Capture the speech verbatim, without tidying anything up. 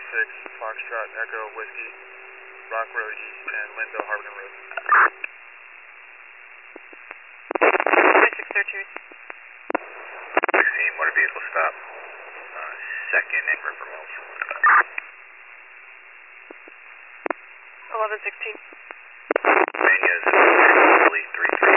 six, Foxtrot, Echo, Whiskey, Rock Road East, and Linville, Harbor Road. six thirty-two. sixteen, motor vehicle stop. Uh, second and River Mills. eleven sixteen. Pennsylvania is three three.